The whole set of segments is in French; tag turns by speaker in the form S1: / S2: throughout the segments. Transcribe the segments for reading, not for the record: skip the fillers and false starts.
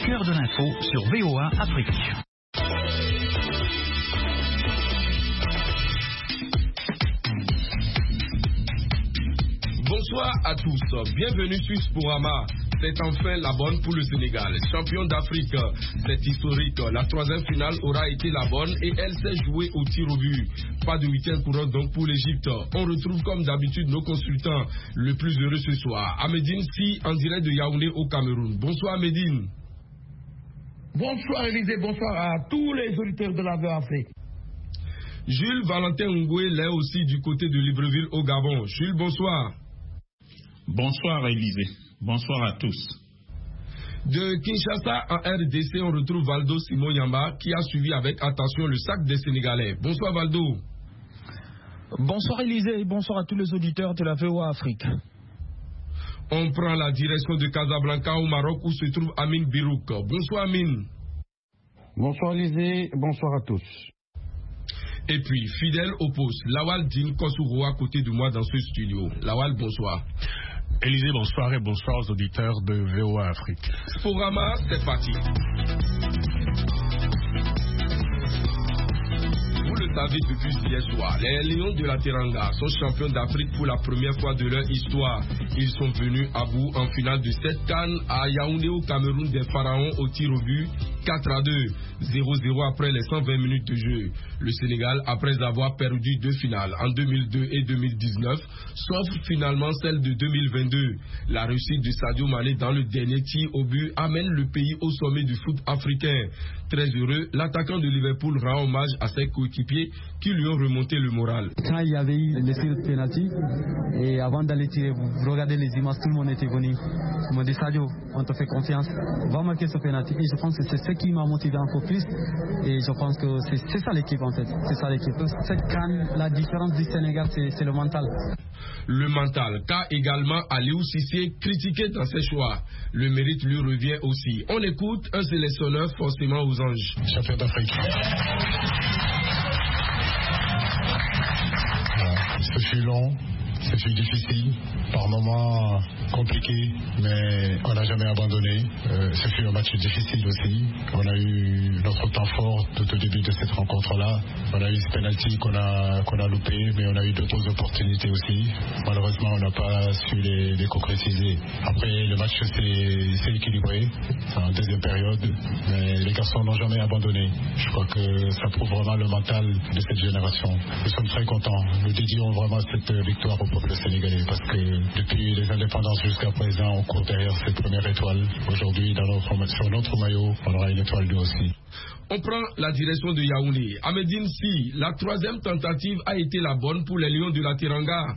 S1: cœur de l'info sur VOA Afrique.
S2: Bonsoir à tous, bienvenue sur Sporama. C'est enfin la bonne pour le Sénégal, champion d'Afrique. C'est historique, la troisième finale aura été la bonne et elle s'est jouée au tir au but. Pas de week-end courant donc pour l'Égypte. On retrouve comme d'habitude nos consultants. Le plus heureux ce soir, Ahmedine Si, en direct de Yaoundé au Cameroun. Bonsoir Ahmedine.
S3: Bonsoir Élisée, bonsoir à tous les auditeurs de la VOA Afrique.
S2: Jules Valentin Ngoué l'est aussi du côté de Libreville au Gabon. Jules, bonsoir.
S4: Bonsoir Élisée, bonsoir à tous.
S2: De Kinshasa en RDC, on retrouve Valdo Simon Yamba qui a suivi avec attention le sac des Sénégalais. Bonsoir Valdo.
S5: Bonsoir Élisée et bonsoir à tous les auditeurs de la VOA Afrique.
S2: On prend la direction de Casablanca au Maroc où se trouve Amine Birouk. Bonsoir Amine.
S6: Bonsoir Élisée, bonsoir à tous.
S2: Et puis, fidèle au poste, Lawal Din Kosouro à côté de moi dans ce studio. Lawal, bonsoir.
S7: Élisée, bonsoir et bonsoir aux auditeurs de VOA Afrique.
S2: Sporama, c'est parti. Vous le savez depuis hier soir, les Lions de la Teranga sont champions d'Afrique pour la première fois de leur histoire. Ils sont venus à bout en finale de cette CAN à Yaoundé au Cameroun des Pharaons au tir au but 4-2, 0-0 après les 120 minutes de jeu. Le Sénégal, après avoir perdu deux finales en 2002 et 2019, sauf finalement celle de 2022. La réussite de Sadio Mané dans le dernier tir au but amène le pays au sommet du foot africain. Très heureux, l'attaquant de Liverpool rend hommage à ses coéquipiers qui lui ont remonté le moral.
S8: Quand il y avait eu les tirs de pénalty, et avant d'aller tirer, vous regardez les images, tout le monde était venu. Ils m'ont dit Sadio, on te fait confiance, va marquer ce pénalty. Et je pense que c'est ce qui m'a motivé encore plus. Et je pense que c'est ça l'équipe en fait. C'est ça l'équipe. Cette CAN, la différence du Sénégal, c'est le mental.
S2: Le mental, qu'a également Aliou Cissé critiqué dans ses choix. Le mérite lui revient aussi. On écoute un sélectionneur forcément aux anges.
S7: Champion d'Afrique. Ce fut long, ce fut difficile, par moments compliqué, mais on n'a jamais abandonné. Ce fut un match difficile aussi. On a eu notre temps fort tout au début de cette rencontre-là. On a eu ce penalty qu'on a loupé, mais on a eu d'autres opportunités aussi. Malheureusement, on n'a pas su les concrétiser. Après, le match s'est équilibré en deuxième période, mais les garçons n'ont jamais abandonné. Je crois que ça prouve vraiment le mental de cette génération. Nous sommes très contents. Nous dédions vraiment cette victoire au peuple sénégalais parce que depuis les indépendances jusqu'à présent, on court derrière cette première étoile. Aujourd'hui, sur notre maillot, on aura une étoile nous aussi.
S2: On prend la direction de Yaoundé. Ahmedine Si, la troisième tentative a été la bonne pour les Lions de la Teranga.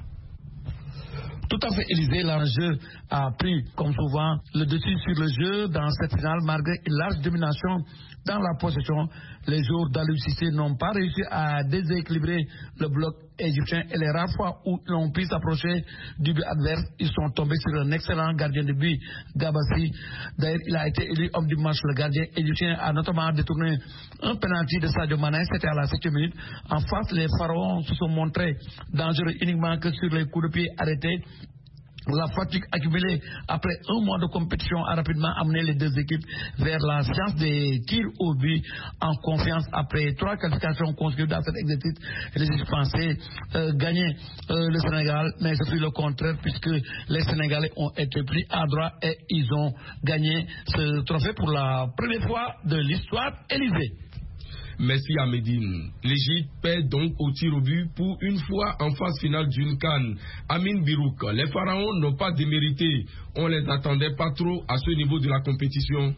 S3: Tout à fait, Élisée, l'enjeu a pris, comme souvent, le dessus sur le jeu dans cette finale, malgré une large domination dans la possession. Les joueurs d'Aliou Cissé n'ont pas réussi à déséquilibrer le bloc égyptien et les rares fois où ils ont pu s'approcher du but adverse, ils sont tombés sur un excellent gardien de but, Gabassi. D'ailleurs, il a été élu homme du match. Le gardien égyptien a notamment détourné un penalty de Sadio Mané, c'était à la 7e minute. En face, les Pharaons se sont montrés dangereux uniquement que sur les coups de pied arrêtés. La fatigue accumulée après un mois de compétition a rapidement amené les deux équipes vers la science des tirs au but en confiance. Après 3 qualifications consécutives dans cet exercice, les équipes pensaient gagner le Sénégal, mais c'est le contraire puisque les Sénégalais ont été pris à droite et ils ont gagné ce trophée pour la première fois de l'histoire. Élysée.
S2: Merci à Médine. L'Égypte perd donc au tir au but pour une fois en phase finale d'une CAN. Amine Birouk, les Pharaons n'ont pas démérité. On les attendait pas trop à ce niveau de la compétition.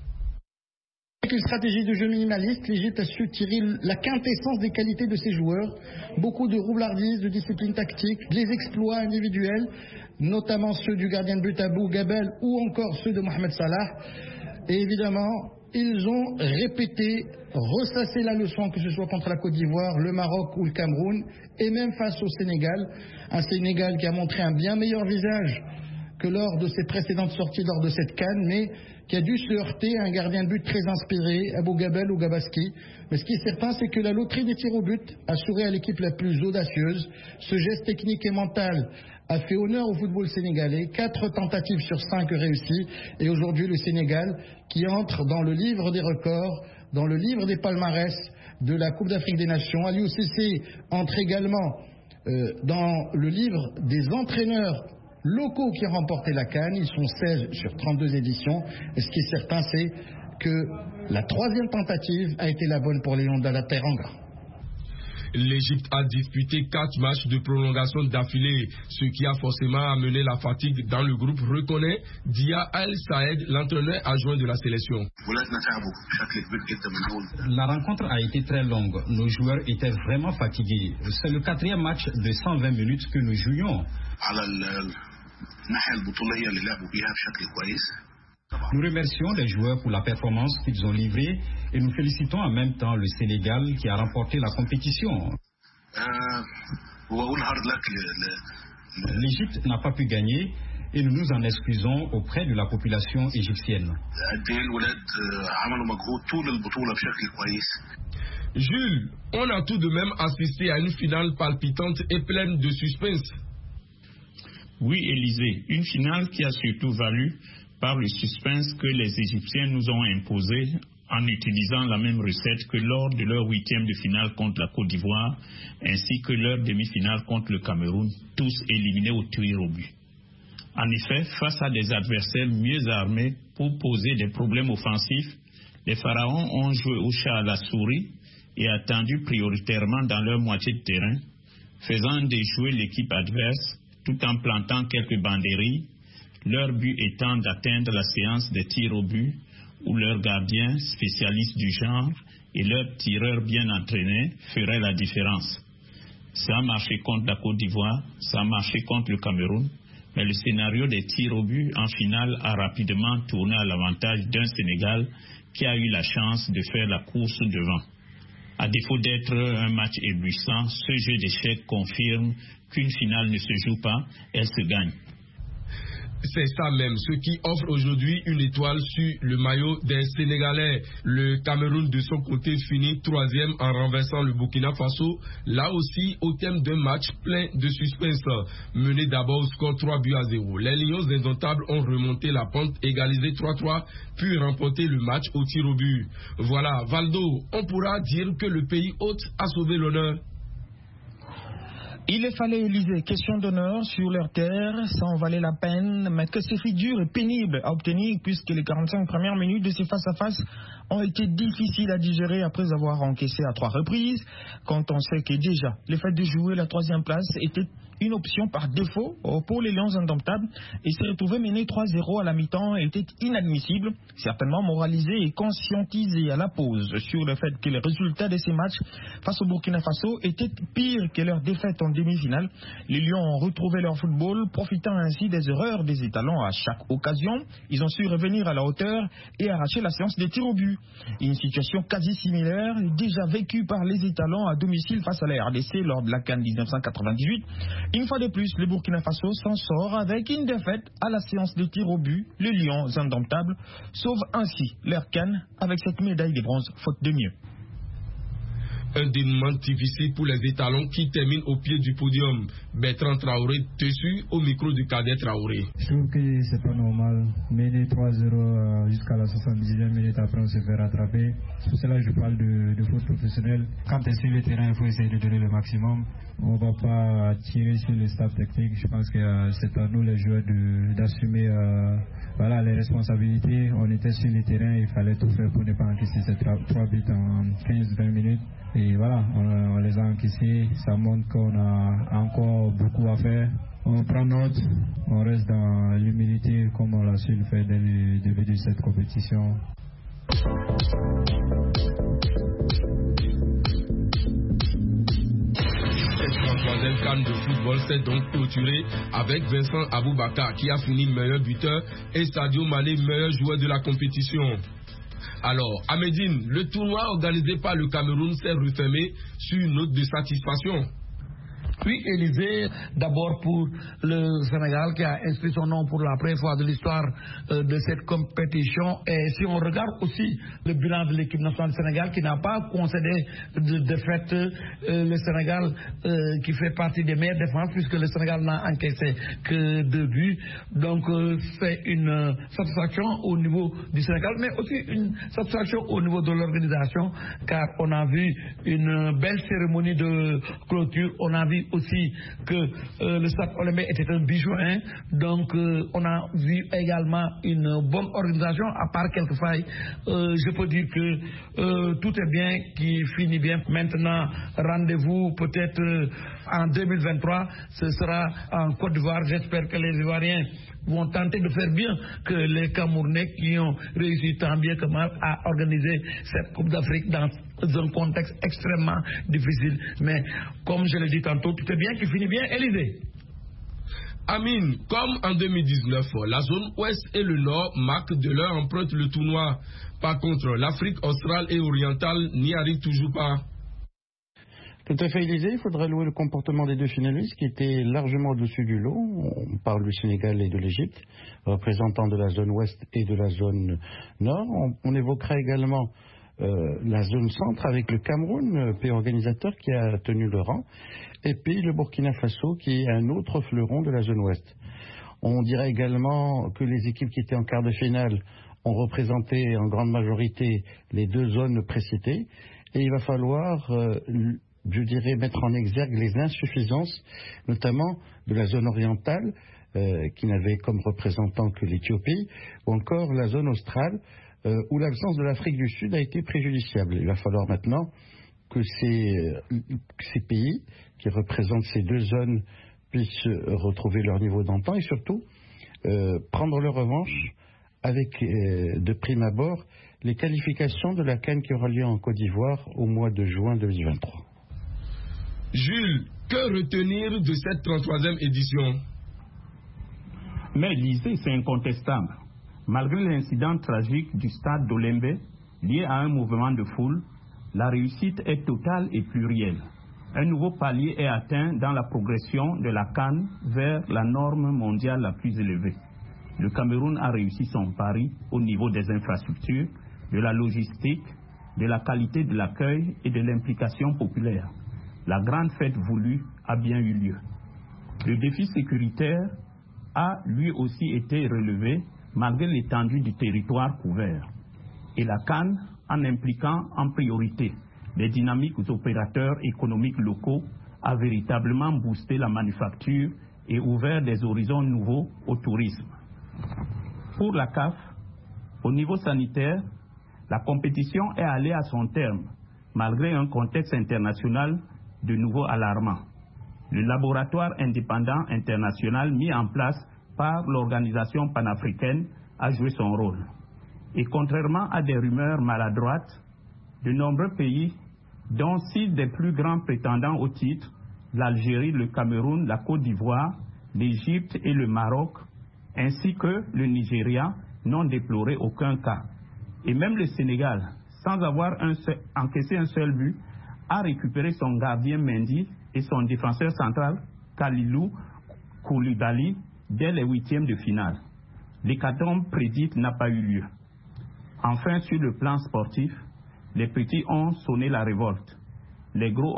S9: Avec une stratégie de jeu minimaliste, l'Égypte a su tirer la quintessence des qualités de ses joueurs. Beaucoup de roublardise, de discipline tactique, des exploits individuels, notamment ceux du gardien de but Abou Gabel ou encore ceux de Mohamed Salah. Et évidemment, ils ont répété, ressassé la leçon, que ce soit contre la Côte d'Ivoire, le Maroc ou le Cameroun, et même face au Sénégal. Un Sénégal qui a montré un bien meilleur visage que lors de ses précédentes sorties lors de cette CAN, mais qui a dû se heurter à un gardien de but très inspiré, Abou Gabel ou Gabaski. Mais ce qui est certain, c'est que la loterie des tirs au but assurait à l'équipe la plus audacieuse. Ce geste technique et mental a fait honneur au football sénégalais. 4 tentatives sur 5 réussies. Et aujourd'hui, le Sénégal qui entre dans le livre des records, dans le livre des palmarès de la Coupe d'Afrique des Nations. Aliou Cissé entre également dans le livre des entraîneurs locaux qui ont remporté la CAN. Ils sont 16 sur 32 éditions. Et ce qui est certain, c'est que la 3e tentative a été la bonne pour les Lions de la Teranga.
S2: L'Égypte a disputé 4 matchs de prolongation d'affilée, ce qui a forcément amené la fatigue dans le groupe, reconnaît Dia Al Saed, l'entraîneur adjoint de la sélection.
S10: La rencontre a été très longue. Nos joueurs étaient vraiment fatigués. C'est le 4e match de 120 minutes que nous jouions. Nous remercions les joueurs pour la performance qu'ils ont livrée et nous félicitons en même temps le Sénégal qui a remporté la compétition. L'Égypte n'a pas pu gagner et nous nous en excusons auprès de la population égyptienne.
S2: Jules, on a tout de même assisté à une finale palpitante et pleine de suspense.
S4: Oui, Élisée, une finale qui a surtout valu par le suspense que les Égyptiens nous ont imposé en utilisant la même recette que lors de leur 8e de finale contre la Côte d'Ivoire, ainsi que leur demi-finale contre le Cameroun, tous éliminés au tir au but. En effet, face à des adversaires mieux armés pour poser des problèmes offensifs, les Pharaons ont joué au chat à la souris et attendu prioritairement dans leur moitié de terrain, faisant déjouer l'équipe adverse tout en plantant quelques banderilles, leur but étant d'atteindre la séance des tirs au but où leurs gardiens, spécialistes du genre, et leurs tireurs bien entraînés feraient la différence. Ça a marché contre la Côte d'Ivoire, ça a marché contre le Cameroun, mais le scénario des tirs au but en finale a rapidement tourné à l'avantage d'un Sénégal qui a eu la chance de faire la course devant. À défaut d'être un match éblouissant, ce jeu d'échecs confirme qu'une finale ne se joue pas, elle se gagne.
S2: C'est ça même, ce qui offre aujourd'hui une étoile sur le maillot des Sénégalais. Le Cameroun de son côté finit 3e en renversant le Burkina Faso, là aussi au thème d'un match plein de suspense. Mené d'abord au score 3-0. Les Lions indomptables ont remonté la pente, égalisé 3-3, puis remporté le match au tir au but. Voilà, Valdo, on pourra dire que le pays hôte a sauvé l'honneur.
S5: Il fallait, Élysée, question d'honneur sur leur terre, ça en valait la peine, mais que c'est fait dur et pénible à obtenir puisque les 45 premières minutes de ces face-à-face ont été difficiles à digérer après avoir encaissé à 3 reprises, quand on sait que déjà, le fait de jouer la 3e place était une option par défaut pour les Lions indomptables et se retrouver mené 3-0 à la mi-temps était inadmissible, certainement moralisé et conscientisé à la pause sur le fait que les résultats de ces matchs face au Burkina Faso étaient pires que leur défaite en demi-finale. Les Lions ont retrouvé leur football, profitant ainsi des erreurs des étalons à chaque occasion. Ils ont su revenir à la hauteur et arracher la séance des tirs au but. Une situation quasi similaire, déjà vécue par les étalons à domicile face à la RDC lors de la CAN 1998. Une fois de plus, le Burkina Faso s'en sort avec une défaite à la séance de tir au but. Les Lions indomptables sauvent ainsi leur CAN avec cette médaille de bronze, faute de mieux.
S2: Un dénouement difficile pour les étalons qui terminent au pied du podium. Bertrand Traoré dessus au micro du cadet Traoré.
S11: Je trouve que c'est pas normal. Mener 3-0 jusqu'à la 70e minute après on se fait rattraper. C'est pour cela que je parle de foot professionnel. Quand tu es sur le terrain, il faut essayer de donner le maximum. On ne va pas tirer sur le staff technique. Je pense que c'est à nous les joueurs d'assumer les responsabilités. On était sur le terrain, il fallait tout faire pour ne pas encaisser ces 3 buts en 15-20 minutes. Et voilà, on les a encaissés. Ça montre qu'on a encore beaucoup à faire. On prend note, on reste dans l'humilité comme on l'a su le faire dès le début de cette compétition.
S2: Troisième CAN de football s'est donc clôturé avec Vincent Aboubakar qui a fini meilleur buteur et Sadio Mané meilleur joueur de la compétition. Alors, à Médine, le tournoi organisé par le Cameroun s'est refermé sur une note de satisfaction.
S3: Oui, Élysée, d'abord pour le Sénégal qui a inscrit son nom pour la première fois de l'histoire de cette compétition. Et si on regarde aussi le bilan de l'équipe nationale du Sénégal qui n'a pas concédé de défaite, le Sénégal qui fait partie des meilleures défenses puisque le Sénégal n'a encaissé que 2 buts. Donc c'est une satisfaction au niveau du Sénégal, mais aussi une satisfaction au niveau de l'organisation, car on a vu une belle cérémonie de clôture. On a vu aussi que le stade olympique était un bijou, hein. Donc on a vu également une bonne organisation, à part quelques failles. Je peux dire que tout est bien, qui finit bien. Maintenant, rendez-vous peut-être en 2023, ce sera en Côte d'Ivoire. J'espère que les Ivoiriens vont tenter de faire bien que les Camerounais qui ont réussi tant bien que mal à organiser cette Coupe d'Afrique dans un contexte extrêmement difficile. Mais comme je l'ai dit tantôt, tout est bien qui finit bien. Élysée.
S2: Amine, comme en 2019, la zone ouest et le nord marquent de leur empreinte le tournoi. Par contre, l'Afrique australe et orientale n'y arrive toujours pas.
S6: Tout à fait, Élysée. Il faudrait louer le comportement des 2 finalistes qui étaient largement au-dessus du lot. On parle du Sénégal et de l'Égypte, représentants de la zone ouest et de la zone nord. On évoquera également la zone centre avec le Cameroun, pays organisateur qui a tenu le rang, et puis le Burkina Faso qui est un autre fleuron de la zone ouest. On dirait également que les équipes qui étaient en quart de finale ont représenté en grande majorité les 2 zones précitées, et il va falloir je dirais mettre en exergue les insuffisances, notamment de la zone orientale, qui n'avait comme représentant que l'Éthiopie, ou encore la zone australe, où l'absence de l'Afrique du Sud a été préjudiciable. Il va falloir maintenant que ces pays qui représentent ces 2 zones puissent retrouver leur niveau d'antan et surtout prendre leur revanche avec, de prime abord, les qualifications de la CAN qui aura lieu en Côte d'Ivoire au mois de juin 2023.
S2: Jules, que retenir de cette 33e édition?
S4: Mais Élysée, c'est incontestable. Malgré l'incident tragique du stade d'Olembe, lié à un mouvement de foule, la réussite est totale et plurielle. Un nouveau palier est atteint dans la progression de la CAN vers la norme mondiale la plus élevée. Le Cameroun a réussi son pari au niveau des infrastructures, de la logistique, de la qualité de l'accueil et de l'implication populaire. La grande fête voulue a bien eu lieu. Le défi sécuritaire a lui aussi été relevé malgré l'étendue du territoire couvert. Et la CAN, en impliquant en priorité les dynamiques opérateurs économiques locaux, a véritablement boosté la manufacture et ouvert des horizons nouveaux au tourisme. Pour la CAF, au niveau sanitaire, la compétition est allée à son terme, malgré un contexte international de nouveau alarmant. Le laboratoire indépendant international mis en place par l'organisation panafricaine a joué son rôle. Et contrairement à des rumeurs maladroites, de nombreux pays, dont 6 des plus grands prétendants au titre, l'Algérie, le Cameroun, la Côte d'Ivoire, l'Égypte et le Maroc, ainsi que le Nigeria, n'ont déploré aucun cas. Et même le Sénégal, sans avoir encaissé un seul but, a récupéré son gardien Mendy et son défenseur central Kalilou Koulibaly dès les 8e de finale. L'hécatombe prédite n'a pas eu lieu. Enfin, sur le plan sportif, les petits ont sonné la révolte. Les gros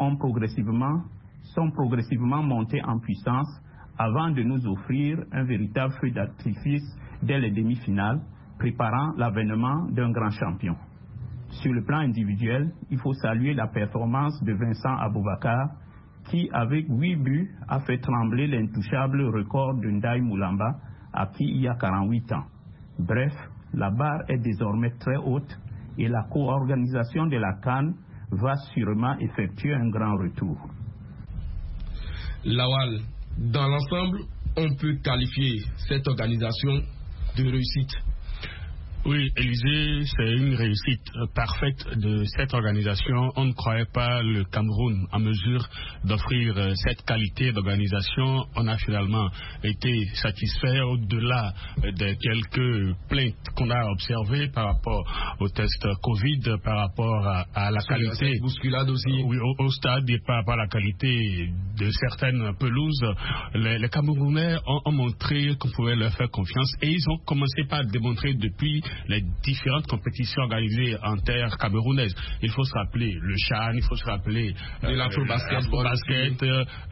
S4: sont progressivement montés en puissance avant de nous offrir un véritable feu d'artifice dès les demi-finales, préparant l'avènement d'un grand champion. Sur le plan individuel, il faut saluer la performance de Vincent Aboubakar, qui, avec 8 buts, a fait trembler l'intouchable record de Ndaye Moulamba, acquis il y a 48 ans. Bref, la barre est désormais très haute et la co-organisation de la CAN va sûrement effectuer un grand retour.
S2: Lawal, dans l'ensemble, on peut qualifier cette organisation de réussite.
S12: Oui, Élysée, c'est une réussite parfaite de cette organisation. On ne croyait pas le Cameroun en mesure d'offrir cette qualité d'organisation. On a finalement été satisfait au-delà des quelques plaintes qu'on a observées par rapport au test Covid, par rapport à la qualité.
S2: Bousculade aussi.
S12: Oui, au stade et par rapport à la qualité de certaines pelouses. Les Camerounais ont montré qu'on pouvait leur faire confiance et ils ont commencé par démontrer depuis les différentes compétitions organisées en terre camerounaise. Il faut se rappeler le CHAN, il faut se rappeler l'afro-basket,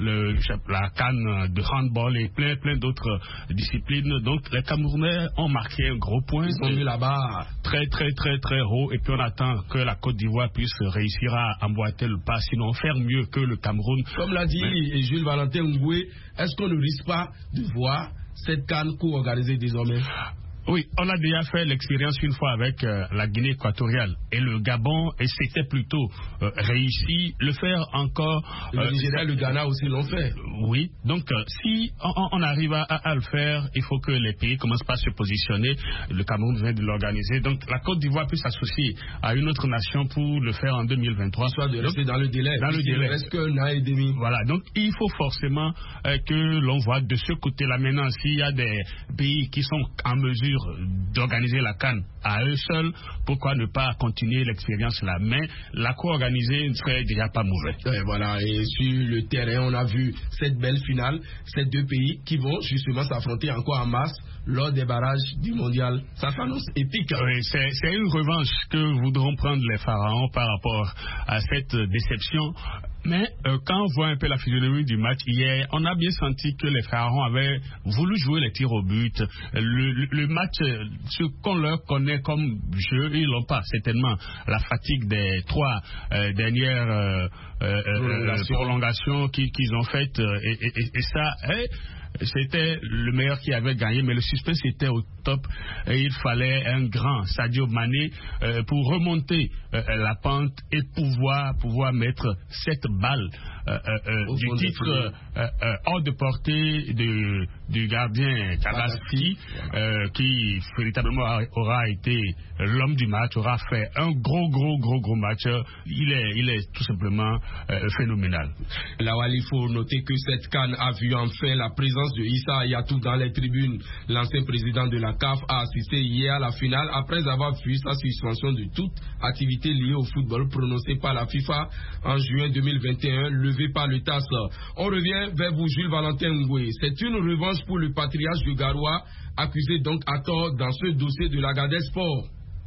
S12: la CAN de handball et plein d'autres disciplines. Donc les Camerounais ont marqué un gros point.
S2: Ils ont mis là-bas
S12: très haut, et puis on attend que la Côte d'Ivoire puisse réussir à emboîter le pas, sinon faire mieux que le Cameroun.
S2: Comme l'a dit Jules Valentin Ngoué, est-ce qu'on ne risque pas de voir cette CAN co-organisée désormais?
S12: Oui, on a déjà fait l'expérience une fois avec la Guinée équatoriale et le Gabon, et c'était plutôt réussi. Le faire encore...
S2: le Nigeria et le Ghana aussi l'ont fait.
S12: Oui, donc si on arrive à le faire, il faut que les pays commencent par se positionner. Le Cameroun vient de l'organiser. Donc la Côte d'Ivoire peut s'associer à une autre nation pour le faire en 2023.
S2: Soit de rester dans le délai.
S12: Il ne
S2: reste qu'un an et demi.
S12: Voilà, donc il faut forcément que l'on voit de ce côté-là. Maintenant, s'il y a des pays qui sont en mesure d'organiser la CAN à eux seuls, pourquoi ne pas continuer l'expérience là? Mais la co-organisée ne serait déjà pas mauvais.
S2: Et voilà, et sur le terrain, on a vu cette belle finale, ces deux pays qui vont justement s'affronter encore en mars lors des barrages du mondial. Ça s'annonce épique.
S12: Oui, c'est une revanche que voudront prendre les Pharaons par rapport à cette déception. Mais quand on voit un peu la physionomie du match hier, on a bien senti que les Pharaons avaient voulu jouer les tirs au but. Le match, ce qu'on leur connaît comme jeu, ils l'ont pas certainement. La fatigue des 3 dernières prolongations qu'ils ont faites, et ça... c'était le meilleur qui avait gagné, mais le suspense était au top et il fallait un grand Sadio Mané pour remonter la pente et pouvoir mettre cette balle du titre hors de portée du gardien Kadhafi, qui véritablement aura été l'homme du match, aura fait un gros match. Il est tout simplement phénoménal.
S2: Là, il faut noter que cette CAN a vu enfin la présence de Issa Hayatou dans les tribunes. L'ancien président de la CAF a assisté hier à la finale après avoir vu sa suspension de toute activité liée au football prononcée par la FIFA en juin 2021, levée par le TAS. On revient vers vous, Jules Valentin Ngoué. C'est une revanche pour le patriarche de Garoua, accusé donc à tort dans ce dossier de l'Agadez Sport.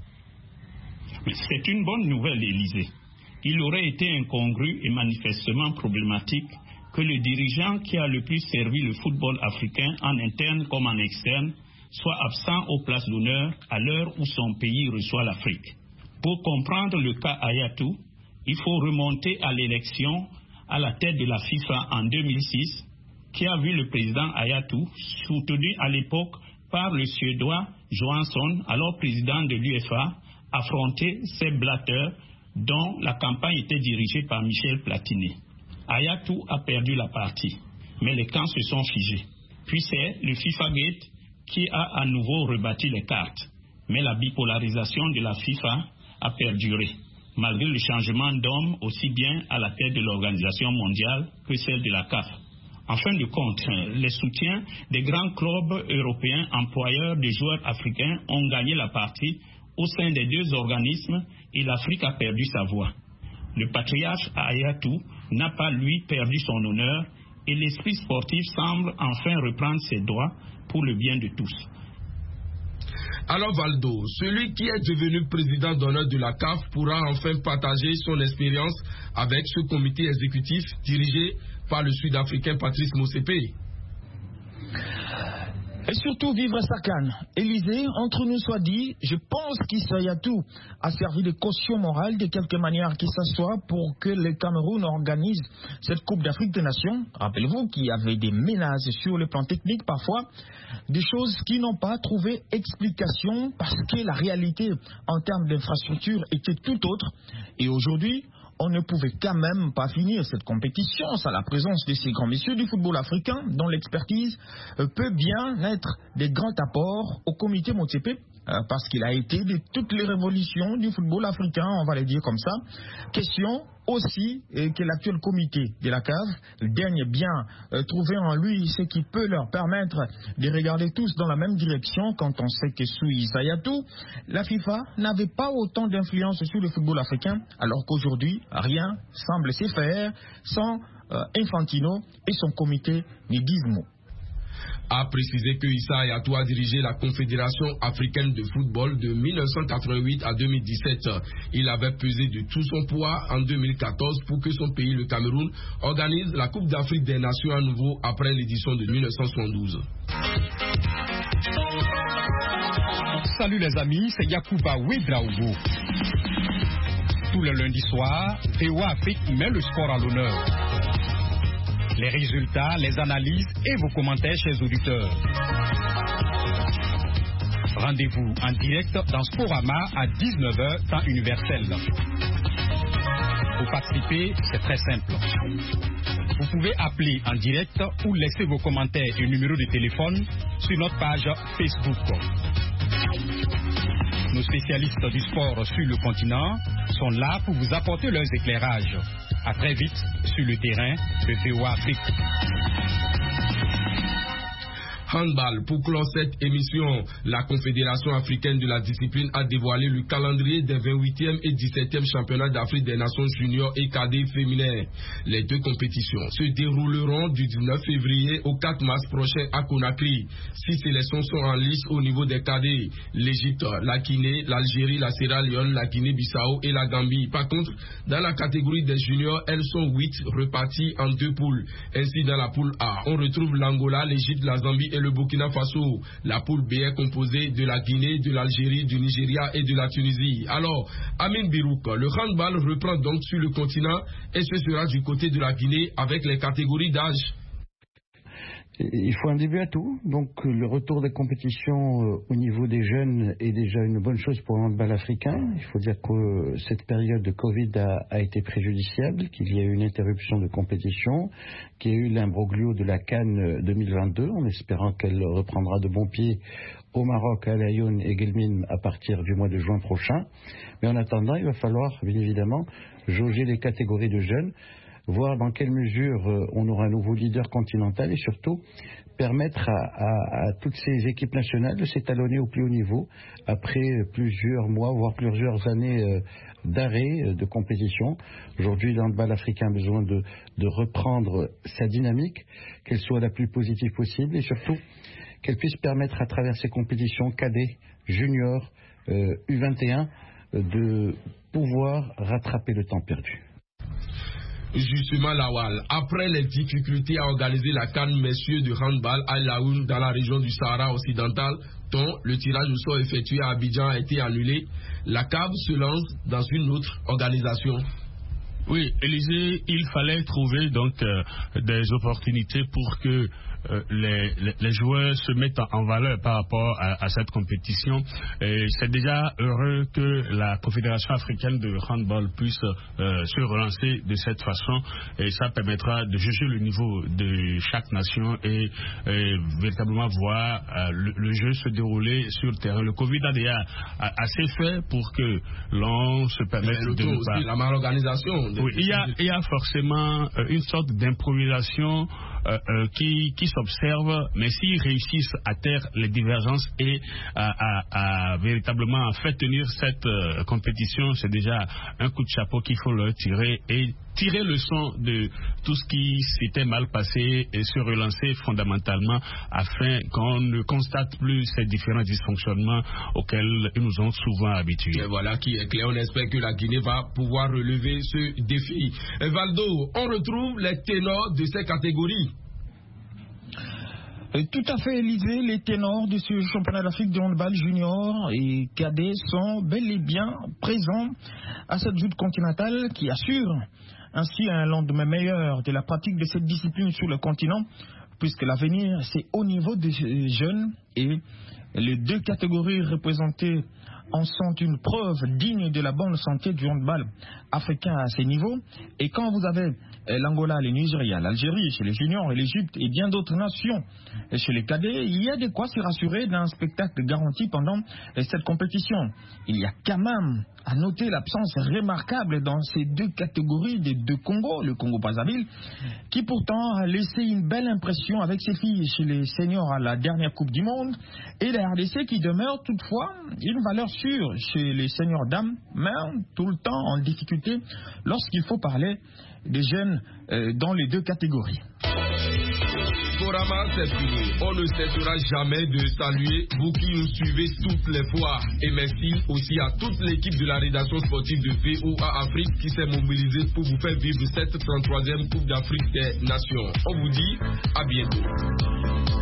S4: C'est une bonne nouvelle, Élysée. Il aurait été incongru et manifestement problématique que le dirigeant qui a le plus servi le football africain en interne comme en externe soit absent aux places d'honneur à l'heure où son pays reçoit l'Afrique. Pour comprendre le cas Hayatou, il faut remonter à l'élection à la tête de la FIFA en 2006, qui a vu le président Hayatou, soutenu à l'époque par le Suédois Johansson, alors président de l'UEFA, affronter Sepp Blatter, dont la campagne était dirigée par Michel Platini. Hayatou a perdu la partie, mais les camps se sont figés. Puis c'est le FIFA Gate qui a à nouveau rebattu les cartes. Mais la bipolarisation de la FIFA a perduré, malgré le changement d'hommes aussi bien à la tête de l'organisation mondiale que celle de la CAF. En fin de compte, les soutiens des grands clubs européens employeurs de joueurs africains ont gagné la partie au sein des deux organismes et l'Afrique a perdu sa voix. Le patriarche Hayatou n'a pas, lui, perdu son honneur et l'esprit sportif semble enfin reprendre ses droits pour le bien de tous.
S2: Alors Valdo, celui qui est devenu président d'honneur de la CAF pourra enfin partager son expérience avec ce comité exécutif dirigé par le Sud-Africain Patrice Motsepe.
S5: Et surtout vivre sa CAN. Élysée, entre nous soit dit, je pense qu'Issa Hayatou a servi de caution morale de quelque manière qu'il s'assoit pour que le Cameroun organise cette Coupe d'Afrique des Nations. Rappelez-vous qu'il y avait des menaces sur le plan technique parfois, des choses qui n'ont pas trouvé explication parce que la réalité en termes d'infrastructure était tout autre. Et aujourd'hui, on ne pouvait quand même pas finir cette compétition sans la présence de ces grands messieurs du football africain dont l'expertise peut bien être des grands apports au comité Motsepe parce qu'il a été de toutes les révolutions du football africain, on va le dire comme ça. Question aussi que l'actuel comité de la CAF daigne bien trouver en lui ce qui peut leur permettre de regarder tous dans la même direction, quand on sait que sous Issa Yatou, la FIFA n'avait pas autant d'influence sur le football africain, alors qu'aujourd'hui, rien semble se faire sans Infantino et son comité ne disent mot.
S2: A précisé que Issa Hayatou a dirigé la Confédération africaine de football de 1988 à 2017. Il avait pesé de tout son poids en 2014 pour que son pays, le Cameroun, organise la Coupe d'Afrique des Nations à nouveau après l'édition de 1972.
S10: Salut les amis, c'est Yacouba Ouedraogo. Tout le lundi soir, VOA Afrique met le sport à l'honneur. Les résultats, les analyses et vos commentaires, chers auditeurs. Rendez-vous en direct dans Sporama à 19h, temps universel. Pour participer, c'est très simple. Vous pouvez appeler en direct ou laisser vos commentaires et numéros de téléphone sur notre page Facebook. Nos spécialistes du sport sur le continent sont là pour vous apporter leurs éclairages. À très vite sur le terrain de VOA Afrique.
S2: Handball. Pour clore cette émission, la Confédération africaine de la discipline a dévoilé le calendrier des 28e et 17e championnats d'Afrique des Nations juniors et cadets féminins. Les deux compétitions se dérouleront du 19 février au 4 mars prochain à Conakry. 6 sélections sont en lice au niveau des cadets: l'Égypte, la Guinée, l'Algérie, la Sierra Leone, la Guinée-Bissau et la Gambie. Par contre, dans la catégorie des juniors, elles sont 8 reparties en 2 poules. Ainsi, dans la poule A, on retrouve l'Angola, l'Égypte, la Zambie et le Burkina Faso. La poule B est composée de la Guinée, de l'Algérie, du Nigeria et de la Tunisie. Alors, Amin Birouk, le handball reprend donc sur le continent et ce sera du côté de la Guinée avec les catégories d'âge.
S6: Il faut un début à tout. Donc le retour des compétitions au niveau des jeunes est déjà une bonne chose pour le handball africain. Il faut dire que cette période de Covid a été préjudiciable, qu'il y a eu une interruption de compétition, qu'il y a eu l'imbroglio de la CAN 2022, en espérant qu'elle reprendra de bon pied au Maroc, à Laayoune et Guelmim à partir du mois de juin prochain. Mais en attendant, il va falloir bien évidemment jauger les catégories de jeunes, voir dans quelle mesure on aura un nouveau leader continental et surtout permettre à toutes ces équipes nationales de s'étalonner au plus haut niveau après plusieurs mois, voire plusieurs années d'arrêt de compétition. Aujourd'hui, le handball africain a besoin de reprendre sa dynamique, qu'elle soit la plus positive possible et surtout qu'elle puisse permettre à travers ces compétitions cadets, juniors, U21, de pouvoir rattraper le temps perdu.
S2: Justement, Lawal, après les difficultés à organiser la CAN messieurs de handball à Laayoune dans la région du Sahara occidental, dont le tirage au sort effectué à Abidjan a été annulé, la CAF se lance dans une autre organisation.
S12: Oui, Élisée, il fallait trouver donc des opportunités pour que les joueurs se mettent en valeur par rapport à cette compétition. C'est déjà heureux que la Confédération africaine de handball puisse se relancer de cette façon et ça permettra de juger le niveau de chaque nation et véritablement voir le jeu se dérouler sur le terrain. Le Covid a déjà assez fait pour que l'on se permette de...
S2: la malorganisation.
S12: Oui, il y a forcément une sorte d'improvisation qui s'observe, mais s'ils réussissent à taire les divergences et à véritablement faire tenir cette compétition, c'est déjà un coup de chapeau qu'il faut leur tirer et tirer le son de tout ce qui s'était mal passé et se relancer fondamentalement afin qu'on ne constate plus ces différents dysfonctionnements auxquels ils nous ont souvent habitués.
S2: Et voilà qui est clair, on espère que la Guinée va pouvoir relever ce défi. Et Valdo, on retrouve les ténors de ces catégories.
S5: Tout à fait, Élisée, les ténors de ce championnat d'Afrique de handball junior et cadet sont bel et bien présents à cette joute continentale qui assure ainsi un lendemain meilleur de la pratique de cette discipline sur le continent, puisque l'avenir c'est au niveau des jeunes et les deux catégories représentées en sont une preuve digne de la bonne santé du handball africain à ces niveaux. Et quand vous avez l'Angola, le Nigeria, l'Algérie, chez les juniors et l'Égypte et bien d'autres nations chez les cadets, il y a de quoi se rassurer d'un spectacle garanti pendant cette compétition. Il y a quand même à noter l'absence remarquable dans ces deux catégories des deux Congos, le Congo-Brazzaville, qui pourtant a laissé une belle impression avec ses filles chez les seniors à la dernière Coupe du Monde, et la RDC qui demeure toutefois une valeur sûre chez les seniors dames, mais tout le temps en difficulté lorsqu'il faut parler des jeunes dans les deux catégories.
S2: Sporama, c'est fini. On ne cessera jamais de saluer vous qui nous suivez toutes les fois. Et merci aussi à toute l'équipe de la rédaction sportive de VOA Afrique qui s'est mobilisée pour vous faire vivre cette 33e Coupe d'Afrique des Nations. On vous dit à bientôt.